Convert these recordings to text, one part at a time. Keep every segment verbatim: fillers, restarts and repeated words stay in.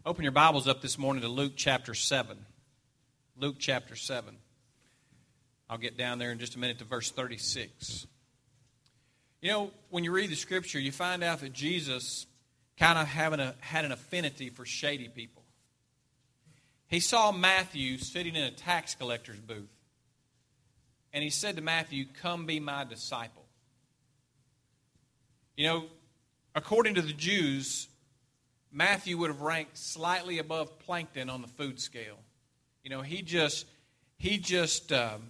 Open your Bibles up this morning to Luke chapter seven. Luke chapter seven. I'll get down there in just a minute to verse thirty-six. You know, when you read the Scripture, you find out that Jesus kind of having a, had an affinity for shady people. He saw Matthew sitting in a tax collector's booth. And he said to Matthew, "Come be my disciple." You know, according to the Jews, Matthew would have ranked slightly above Plankton on the food scale. You know, he just, he just, um,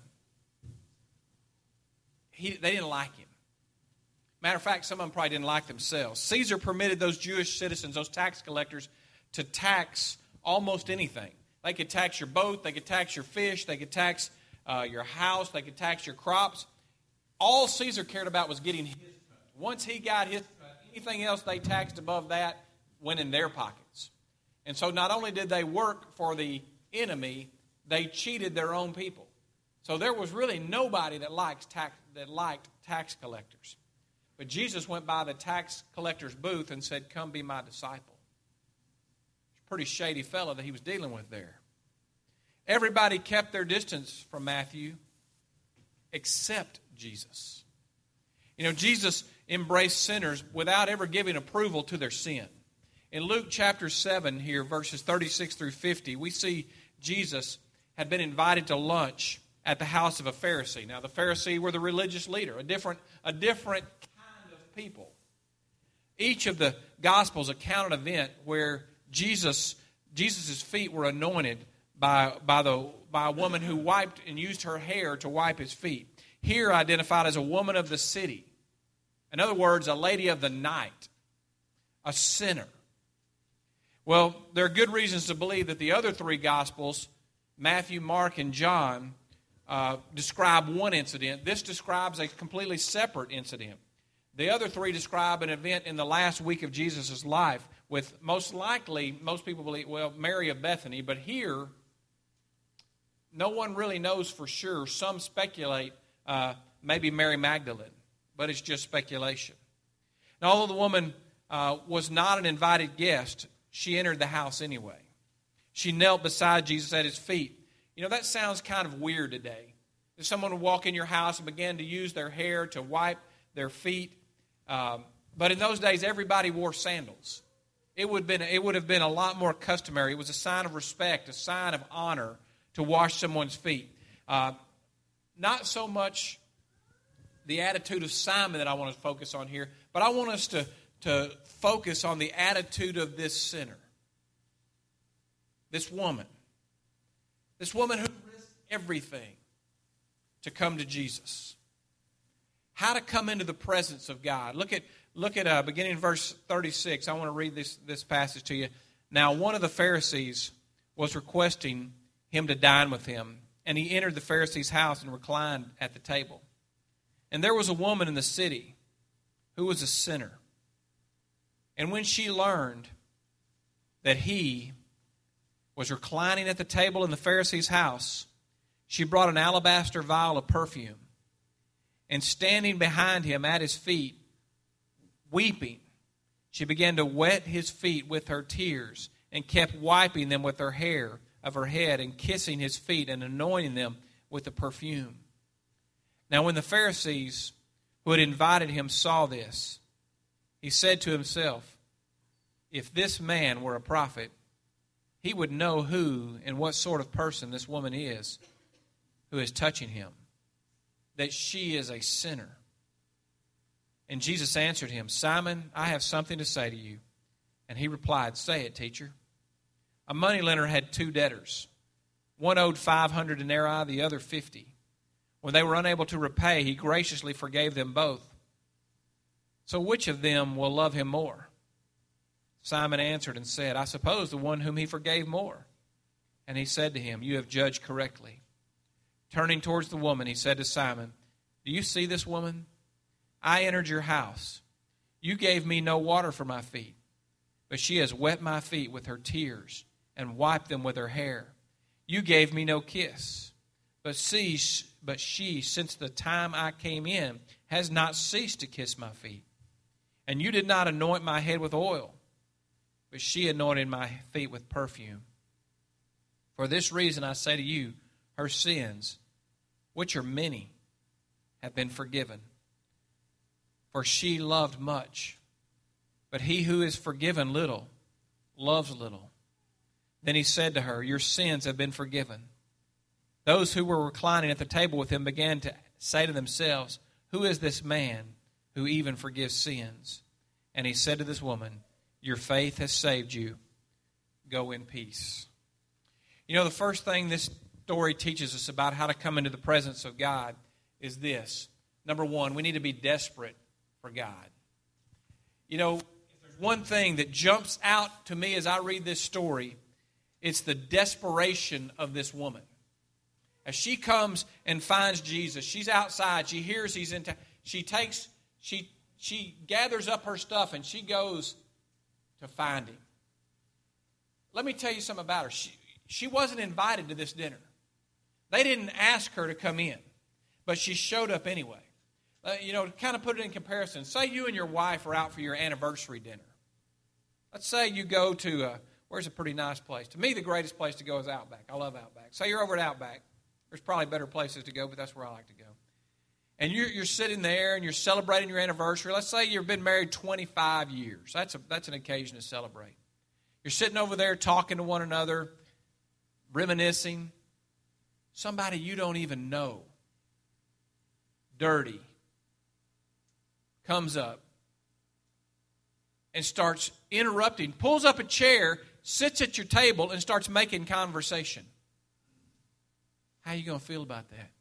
he, they didn't like him. Matter of fact, some of them probably didn't like themselves. Caesar permitted those Jewish citizens, those tax collectors, to tax almost anything. They could tax your boat, they could tax your fish, they could tax uh, your house, they could tax your crops. All Caesar cared about was getting his cut. Once he got his cut, anything else they taxed above that went in their pockets. And so not only did they work for the enemy, they cheated their own people. So there was really nobody that liked tax, that liked tax collectors. But Jesus went by the tax collector's booth and said, "Come be my disciple." It's a pretty shady fellow that he was dealing with there. Everybody kept their distance from Matthew except Jesus. You know, Jesus embraced sinners without ever giving approval to their sin. In Luke chapter seven here, verses thirty-six through fifty, we see Jesus had been invited to lunch at the house of a Pharisee. Now, the Pharisee were the religious leader, a different, a different kind of people. Each of the Gospels account an event where Jesus, Jesus' feet were anointed by, by, the, by a woman who wiped and used her hair to wipe his feet. Here identified as a woman of the city. In other words, a lady of the night, a sinner. Well, there are good reasons to believe that the other three Gospels, Matthew, Mark, and John, uh, describe one incident. This describes a completely separate incident. The other three describe an event in the last week of Jesus' life with most likely, most people believe, well, Mary of Bethany. But here, no one really knows for sure. Some speculate uh, maybe Mary Magdalene, but it's just speculation. Now, although the woman uh, was not an invited guest, she entered the house anyway. She knelt beside Jesus at his feet. You know, that sounds kind of weird today. If someone would walk in your house and begin to use their hair to wipe their feet. Um, but in those days, everybody wore sandals. It would, been, it would have been a lot more customary. It was a sign of respect, a sign of honor to wash someone's feet. Uh, not so much the attitude of Simon that I want to focus on here, but I want us to to focus on the attitude of this sinner, this woman, this woman who risked everything to come to Jesus. How to come into the presence of God. Look at look at uh, beginning in verse thirty-six. I want to read this, this passage to you. Now, one of the Pharisees was requesting him to dine with him, and he entered the Pharisee's house and reclined at the table. And there was a woman in the city who was a sinner. And when she learned that he was reclining at the table in the Pharisee's house, she brought an alabaster vial of perfume. And standing behind him at his feet, weeping, she began to wet his feet with her tears and kept wiping them with her hair of her head and kissing his feet and anointing them with the perfume. Now when the Pharisees who had invited him saw this, he said to himself, "If this man were a prophet, he would know who and what sort of person this woman is who is touching him, that she is a sinner." And Jesus answered him, "Simon, I have something to say to you." And he replied, "Say it, teacher." A moneylender had two debtors. One owed five hundred denarii, the other fifty. When they were unable to repay, he graciously forgave them both. So which of them will love him more? Simon answered and said, "I suppose the one whom he forgave more." And he said to him, "You have judged correctly." Turning towards the woman, he said to Simon, "Do you see this woman? I entered your house. You gave me no water for my feet, but she has wet my feet with her tears and wiped them with her hair. You gave me no kiss, but see, but she, since the time I came in, has not ceased to kiss my feet. And you did not anoint my head with oil, but she anointed my feet with perfume. For this reason I say to you, her sins, which are many, have been forgiven. For she loved much, but he who is forgiven little loves little. Then he said to her, your sins have been forgiven. Those who were reclining at the table with him began to say to themselves, who is this man who even forgives sins? And he said to this woman, your faith has saved you. Go in peace. You know, the first thing this story teaches us about how to come into the presence of God is this. Number one, we need to be desperate for God. You know, if there's one thing that jumps out to me as I read this story, it's the desperation of this woman. As she comes and finds Jesus, she's outside, she hears he's in town, she takes, she, she gathers up her stuff and she goes to find him. Let me tell you something about her. She, she wasn't invited to this dinner. They didn't ask her to come in, but she showed up anyway. Uh, you know, to kind of put it in comparison, say you and your wife are out for your anniversary dinner. Let's say you go to, uh, where's a pretty nice place? To me, the greatest place to go is Outback. I love Outback. Say you're over at Outback. There's probably better places to go, but that's where I like to go. And you're, you're sitting there and you're celebrating your anniversary. Let's say you've been married twenty-five years. That's, a, that's an occasion to celebrate. You're sitting over there talking to one another, reminiscing. Somebody you don't even know, dirty, comes up and starts interrupting, pulls up a chair, sits at your table, and starts making conversation. How are you going to feel about that?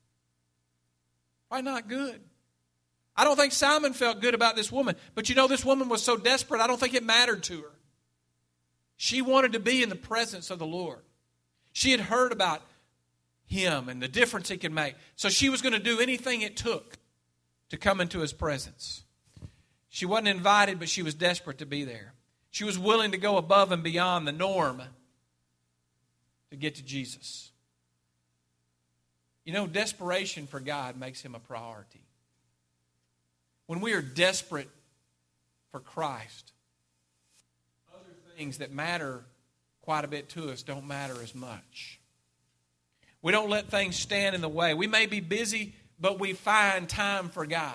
Why not good? I don't think Simon felt good about this woman. But you know, this woman was so desperate, I don't think it mattered to her. She wanted to be in the presence of the Lord. She had heard about him and the difference he could make. So she was going to do anything it took to come into his presence. She wasn't invited, but she was desperate to be there. She was willing to go above and beyond the norm to get to Jesus. You know, desperation for God makes him a priority. When we are desperate for Christ, other things that matter quite a bit to us don't matter as much. We don't let things stand in the way. We may be busy, but we find time for God.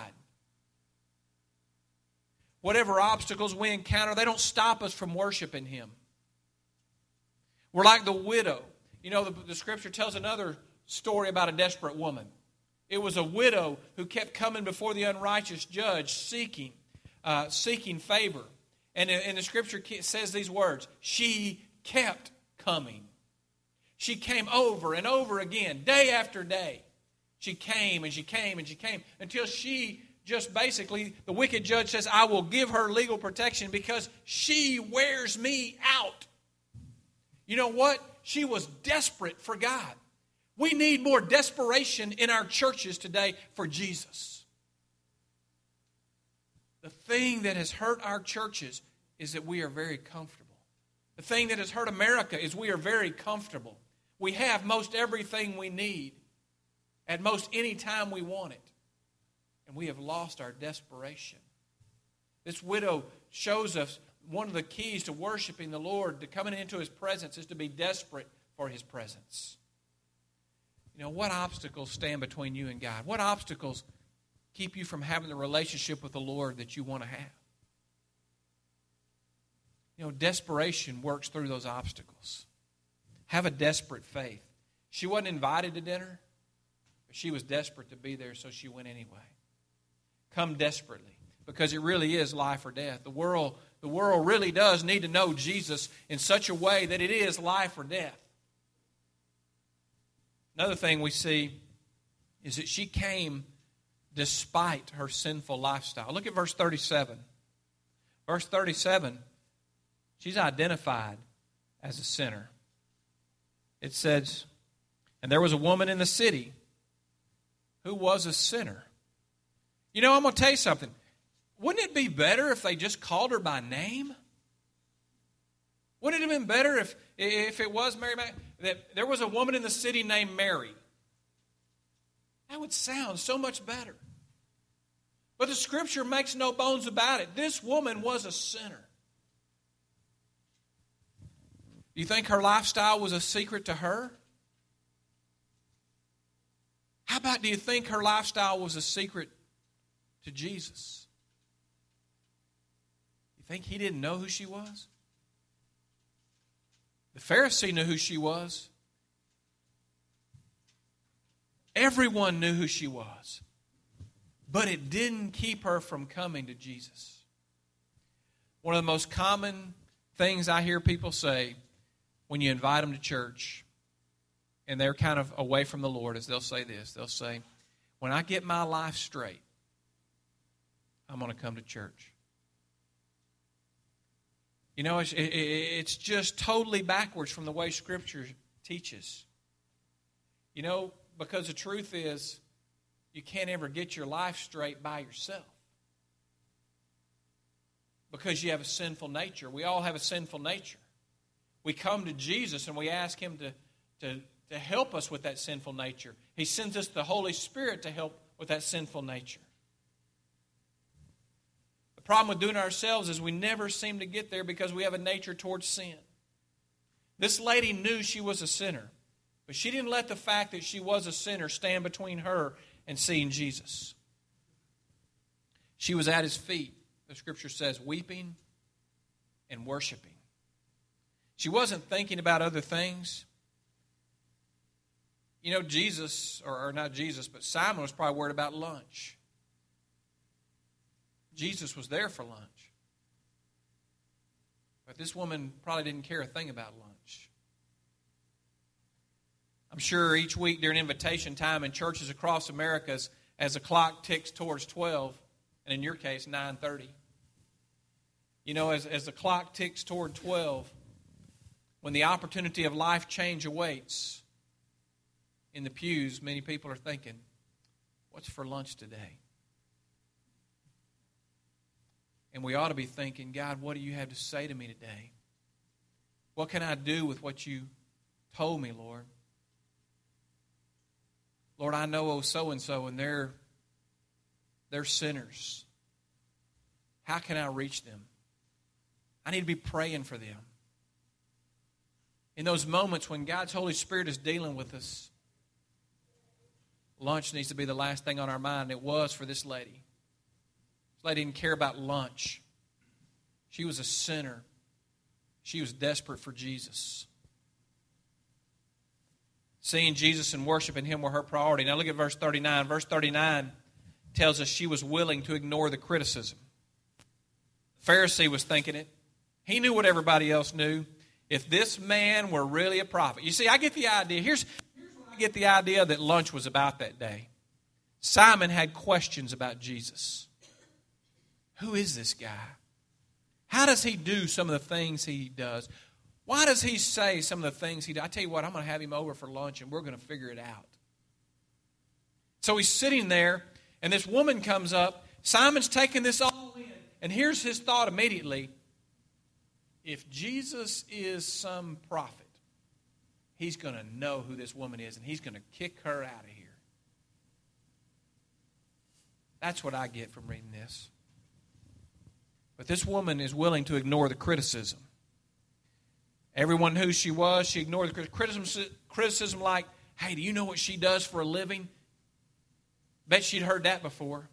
Whatever obstacles we encounter, they don't stop us from worshiping him. We're like the widow. You know, the, the scripture tells another story about a desperate woman. It was a widow who kept coming before the unrighteous judge seeking, uh, seeking favor. And, and the scripture says these words, she kept coming. She came over and over again, day after day. She came and she came and she came until she just basically, the wicked judge says, I will give her legal protection because she wears me out. You know what? She was desperate for God. We need more desperation in our churches today for Jesus. The thing that has hurt our churches is that we are very comfortable. The thing that has hurt America is we are very comfortable. We have most everything we need at most any time we want it. And we have lost our desperation. This widow shows us one of the keys to worshiping the Lord, to coming into his presence, is to be desperate for his presence. You know, what obstacles stand between you and God? What obstacles keep you from having the relationship with the Lord that you want to have? You know, desperation works through those obstacles. Have a desperate faith. She wasn't invited to dinner, but she was desperate to be there, so she went anyway. Come desperately, because it really is life or death. The world, the world really does need to know Jesus in such a way that it is life or death. Another thing we see is that she came despite her sinful lifestyle. Look at verse thirty-seven. Verse thirty-seven, she's identified as a sinner. It says, and there was a woman in the city who was a sinner. You know, I'm going to tell you something. Wouldn't it be better if they just called her by name? Wouldn't it have been better if, if it was Mary, that there was a woman in the city named Mary? That would sound so much better. But the scripture makes no bones about it. This woman was a sinner. Do you think her lifestyle was a secret to her? How about, do you think her lifestyle was a secret to Jesus? You think he didn't know who she was? The Pharisee knew who she was. Everyone knew who she was. But it didn't keep her from coming to Jesus. One of the most common things I hear people say when you invite them to church and they're kind of away from the Lord is they'll say this. They'll say, when I get my life straight, I'm going to come to church. You know, it's, it's just totally backwards from the way Scripture teaches. You know, because the truth is, you can't ever get your life straight by yourself. Because you have a sinful nature. We all have a sinful nature. We come to Jesus and we ask Him to, to, to help us with that sinful nature. He sends us the Holy Spirit to help with that sinful nature. The problem with doing it ourselves is we never seem to get there because we have a nature towards sin. This lady knew she was a sinner, but she didn't let the fact that she was a sinner stand between her and seeing Jesus. She was at His feet, the Scripture says, weeping and worshiping. She wasn't thinking about other things. You know, Jesus, or, or not Jesus, but Simon was probably worried about lunch. Jesus was there for lunch. But this woman probably didn't care a thing about lunch. I'm sure each week during invitation time in churches across America, as, as the clock ticks towards twelve, and in your case, nine thirty, you know, as, as the clock ticks toward twelve, when the opportunity of life change awaits, in the pews, many people are thinking, what's for lunch today? And we ought to be thinking, God, what do you have to say to me today? What can I do with what you told me, Lord? Lord, I know oh so-and-so, and they're, they're sinners. How can I reach them? I need to be praying for them. In those moments when God's Holy Spirit is dealing with us, lunch needs to be the last thing on our mind. It was for this lady. This lady didn't care about lunch. She was a sinner. She was desperate for Jesus. Seeing Jesus and worshiping Him were her priority. Now look at verse thirty-nine. Verse thirty-nine tells us she was willing to ignore the criticism. The Pharisee was thinking it. He knew what everybody else knew. If this man were really a prophet. You see, I get the idea. Here's, here's what I get the idea that lunch was about that day. Simon had questions about Jesus. Who is this guy? How does he do some of the things he does? Why does he say some of the things he does? I tell you what, I'm going to have him over for lunch and we're going to figure it out. So he's sitting there and this woman comes up. Simon's taking this all in. And here's his thought immediately. If Jesus is some prophet, he's going to know who this woman is and he's going to kick her out of here. That's what I get from reading this. But this woman is willing to ignore the criticism. Everyone knew who she was. She ignored the criticism, criticism like, hey, do you know what she does for a living? Bet she'd heard that before.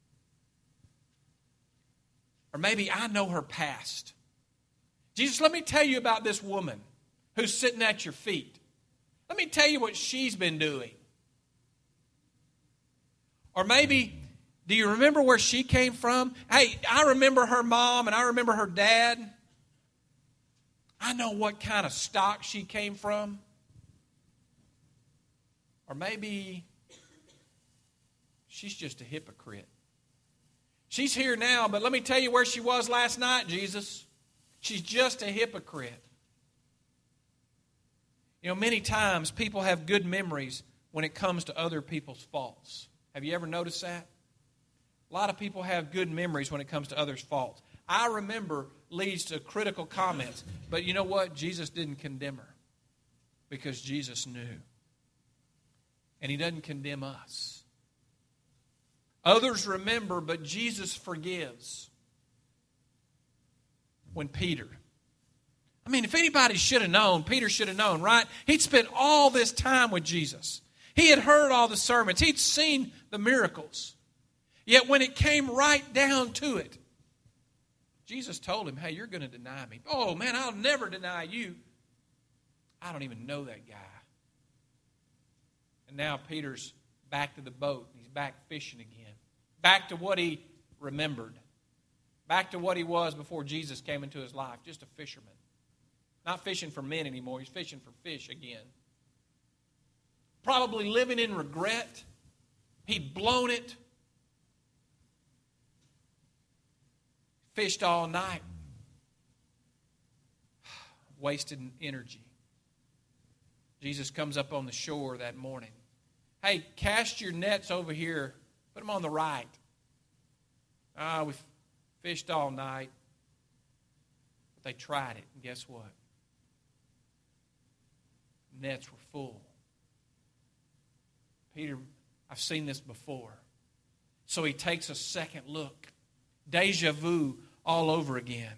Or maybe I know her past. Jesus, let me tell you about this woman who's sitting at your feet. Let me tell you what she's been doing. Or maybe, do you remember where she came from? Hey, I remember her mom and I remember her dad. I know what kind of stock she came from. Or maybe she's just a hypocrite. She's here now, but let me tell you where she was last night, Jesus. She's just a hypocrite. You know, many times people have good memories when it comes to other people's faults. Have you ever noticed that? A lot of people have good memories when it comes to others' faults. I remember leads to critical comments. But you know what? Jesus didn't condemn her because Jesus knew. And He doesn't condemn us. Others remember, but Jesus forgives. When Peter I mean, if anybody should have known, Peter should have known, right? He'd spent all this time with Jesus. He had heard all the sermons. He'd seen the miracles. Yet when it came right down to it, Jesus told him, hey, you're going to deny me. Oh, man, I'll never deny you. I don't even know that guy. And now Peter's back to the boat. He's back fishing again. Back to what he remembered. Back to what he was before Jesus came into his life. Just a fisherman. Not fishing for men anymore. He's fishing for fish again. Probably living in regret. He'd blown it. Fished all night. Wasted energy. Jesus comes up on the shore that morning. Hey, cast your nets over here. Put them on the right. Ah, we fished all night. But they tried it, and guess what? Nets were full. Peter, I've seen this before. So he takes a second look. Deja vu all over again.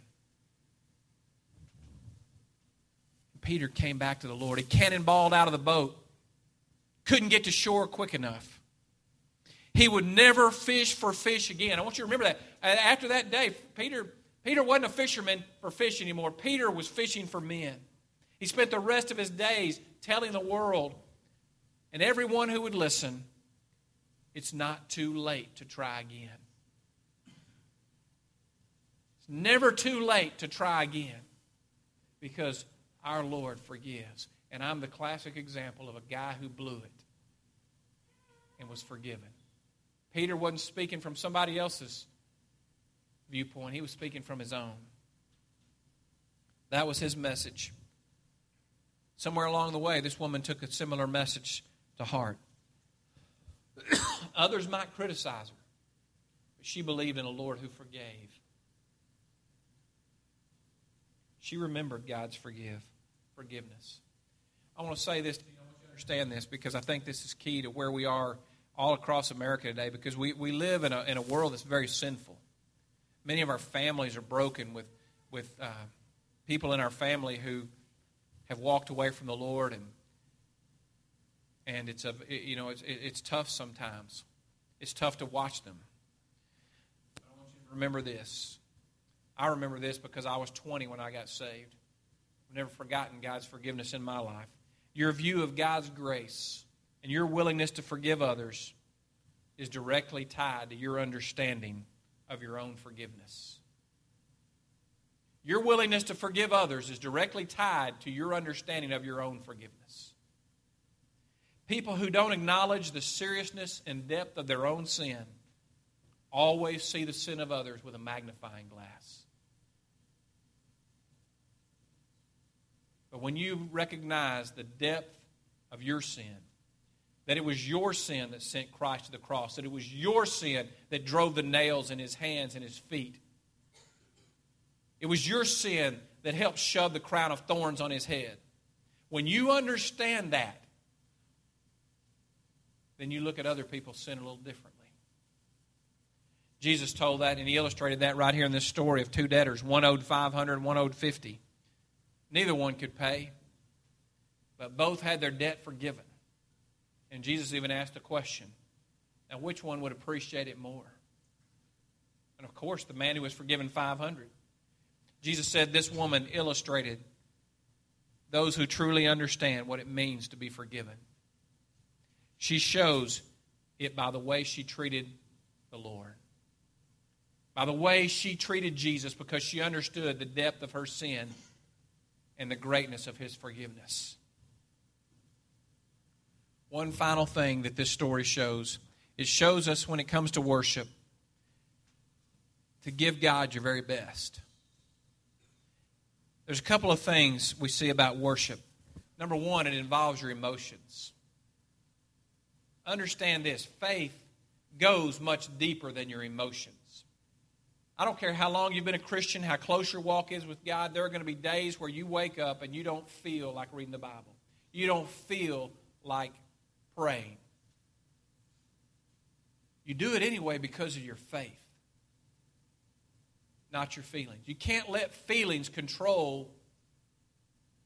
Peter came back to the Lord. He cannonballed out of the boat. Couldn't get to shore quick enough. He would never fish for fish again. I want you to remember that. After that day, Peter, Peter wasn't a fisherman for fish anymore. Peter was fishing for men. He spent the rest of his days telling the world and everyone who would listen, it's not too late to try again. It's never too late to try again because our Lord forgives. And I'm the classic example of a guy who blew it and was forgiven. Peter wasn't speaking from somebody else's viewpoint. He was speaking from his own. That was his message. Somewhere along the way, this woman took a similar message to heart. Others might criticize her, but she believed in a Lord who forgave. She remembered God's forgive, forgiveness. I want to say this to you. I want you to understand this because I think this is key to where we are all across America today because we, we live in a, in a world that's very sinful. Many of our families are broken with, with uh, people in our family who have walked away from the Lord, and and it's a you know it's it's tough sometimes. It's tough to watch them. But I want you to remember this. I remember this because I was twenty when I got saved. I've never forgotten God's forgiveness in my life. Your view of God's grace and your willingness to forgive others is directly tied to your understanding of your own forgiveness. Your willingness to forgive others is directly tied to your understanding of your own forgiveness. People who don't acknowledge the seriousness and depth of their own sin always see the sin of others with a magnifying glass. But when you recognize the depth of your sin, that it was your sin that sent Christ to the cross, that it was your sin that drove the nails in his hands and his feet, it was your sin that helped shove the crown of thorns on his head. When you understand that, then you look at other people's sin a little differently. Jesus told that, and he illustrated that right here in this story of two debtors. One owed five hundred and one owed fifty. Neither one could pay, but both had their debt forgiven. And Jesus even asked a question. Now, which one would appreciate it more? And of course, the man who was forgiven five hundred. Jesus said this woman illustrated those who truly understand what it means to be forgiven. She shows it by the way she treated the Lord. By the way she treated Jesus because she understood the depth of her sin and the greatness of his forgiveness. One final thing that this story shows, it shows us when it comes to worship to give God your very best. There's a couple of things we see about worship. Number one, it involves your emotions. Understand this, faith goes much deeper than your emotions. I don't care how long you've been a Christian, how close your walk is with God, there are going to be days where you wake up and you don't feel like reading the Bible. You don't feel like praying. You do it anyway because of your faith, not your feelings. You can't let feelings control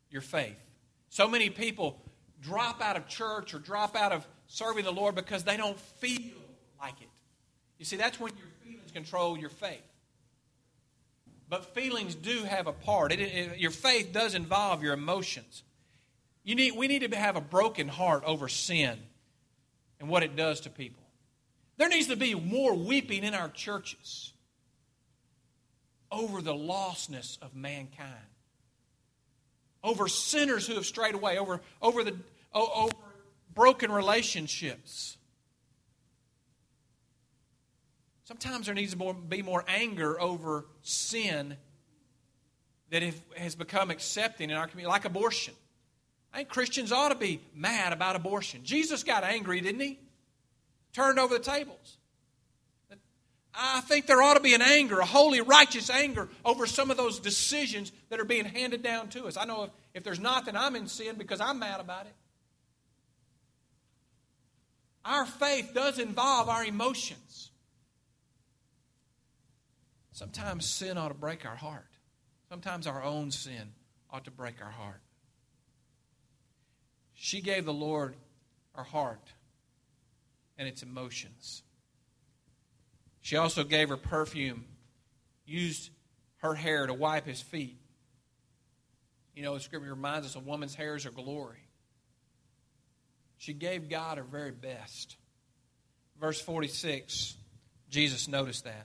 your faith. So many people drop out of church or drop out of serving the Lord because they don't feel like it. You see, that's when your feelings control your faith. But feelings do have a part. It, it, your faith does involve your emotions. You need, we need to have a broken heart over sin and what it does to people. There needs to be more weeping in our churches over the lostness of mankind, over sinners who have strayed away, over, over, the, over broken relationships. Sometimes there needs to be more anger over sin that has become accepting in our community, like abortion. I think Christians ought to be mad about abortion. Jesus got angry, didn't he? Turned over the tables. I think there ought to be an anger, a holy, righteous anger over some of those decisions that are being handed down to us. I know if, if there's not, then I'm in sin because I'm mad about it. Our faith does involve our emotions. Sometimes sin ought to break our heart. Sometimes our own sin ought to break our heart. She gave the Lord her heart and its emotions. She also gave her perfume, used her hair to wipe his feet. You know, the Scripture reminds us a woman's hair is her glory. She gave God her very best. Verse forty-six, Jesus noticed that.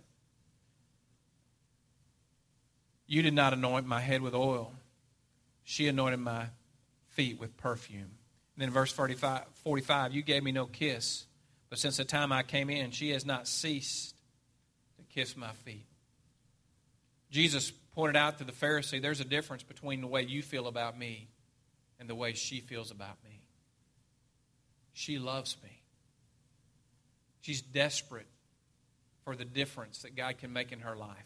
You did not anoint my head with oil. She anointed my feet with perfume. And then verse forty-five, you gave me no kiss, but since the time I came in, she has not ceased to kiss my feet. Jesus pointed out to the Pharisee, there's a difference between the way you feel about me and the way she feels about me. She loves me. She's desperate for the difference that God can make in her life.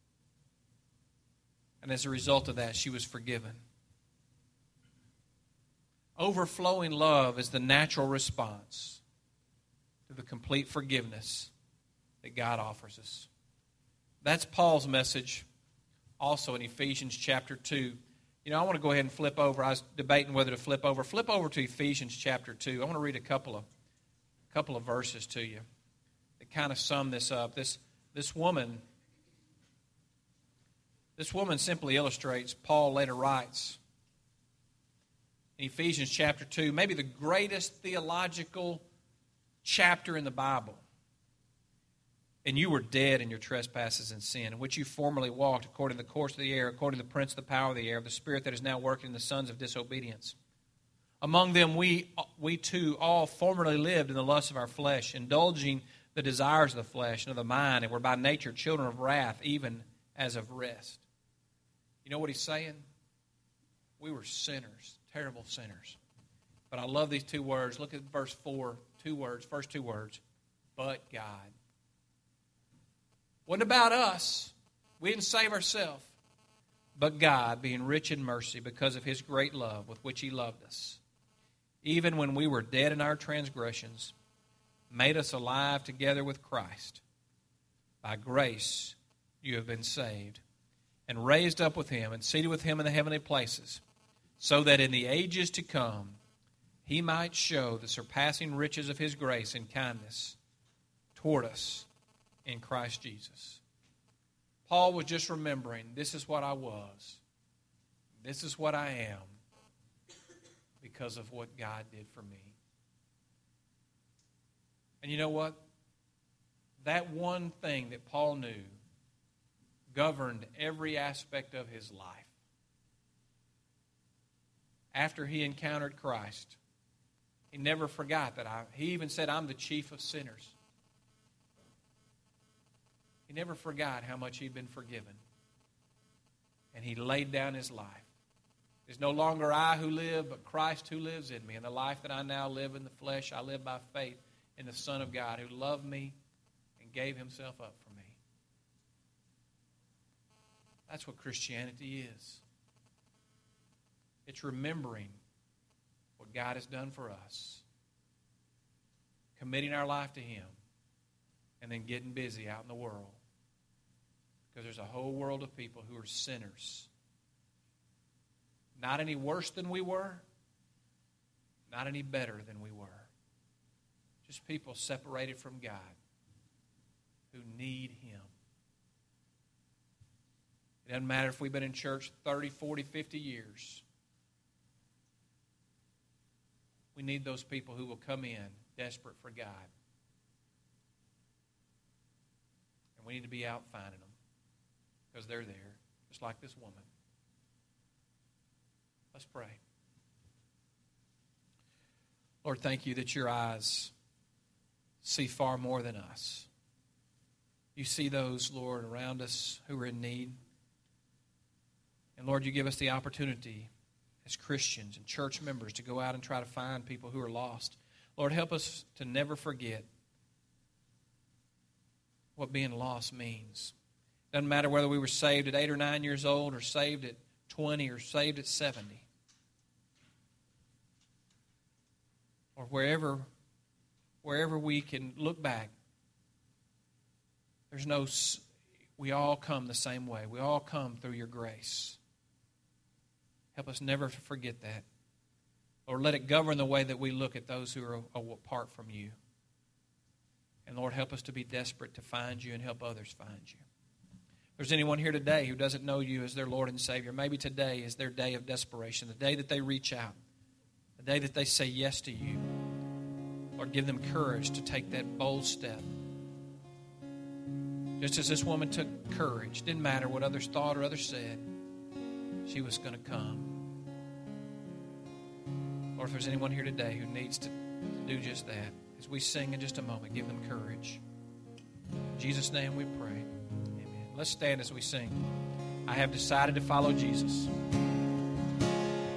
And as a result of that, she was forgiven. Overflowing love is the natural response to the complete forgiveness that God offers us. That's Paul's message also in Ephesians chapter two. You know, I want to go ahead and flip over. I was debating whether to flip over. Flip over to Ephesians chapter two. I want to read a couple of, couple of verses to you that kind of sum this up. This, this woman, this woman simply illustrates, Paul later writes, in Ephesians chapter two, maybe the greatest theological chapter in the Bible. And you were dead in your trespasses and sin, in which you formerly walked according to the course of the air, according to the prince of the power of the air, the spirit that is now working in the sons of disobedience. Among them we, we too all formerly lived in the lusts of our flesh, indulging the desires of the flesh and of the mind, and were by nature children of wrath, even as of rest. You know what he's saying? We were sinners, terrible sinners. But I love these two words. Look at verse four, two words, first two words. But God. Wasn't about us. We didn't save ourselves. But God, being rich in mercy because of His great love with which He loved us, even when we were dead in our transgressions, made us alive together with Christ. By grace you have been saved, and raised up with Him, and seated with Him in the heavenly places, so that in the ages to come He might show the surpassing riches of His grace and kindness toward us in Christ Jesus. Paul was just remembering, this is what I was. This is what I am because of what God did for me. And you know what? That one thing that Paul knew governed every aspect of his life. After he encountered Christ, he never forgot that. I, he even said, I'm the chief of sinners. He never forgot how much he'd been forgiven. And he laid down his life. It's no longer I who live, but Christ who lives in me. And the life that I now live in the flesh, I live by faith in the Son of God who loved me and gave Himself up for me. That's what Christianity is. It's remembering what God has done for us, committing our life to Him, and then getting busy out in the world. Because there's a whole world of people who are sinners, Not any worse than we were, not any better than we were. Just people separated from God who need Him. It doesn't matter if we've been in church thirty, forty, fifty years. We need those people who will come in desperate for God. And we need to be out finding them because they're there, just like this woman. Let's pray. Lord, thank you that your eyes see far more than us. You see those, Lord, around us who are in need. And Lord, you give us the opportunity as Christians and church members to go out and try to find people who are lost. Lord, help us to never forget what being lost means. Doesn't matter whether we were saved at eight or nine years old or saved at twenty or saved at seventy. Or wherever, wherever we can look back, there's no, we all come the same way. We all come through your grace. Help us never forget that. Lord, let it govern the way that we look at those who are apart from you. And Lord, help us to be desperate to find you and help others find you. If there's anyone here today who doesn't know you as their Lord and Savior, maybe today is their day of desperation, the day that they reach out, the day that they say yes to you. Lord, give them courage to take that bold step. Just as this woman took courage, didn't matter what others thought or others said, she was going to come. Lord, if there's anyone here today who needs to do just that, as we sing in just a moment, give them courage. In Jesus' name we pray. Amen. Let's stand as we sing. I have decided to follow Jesus.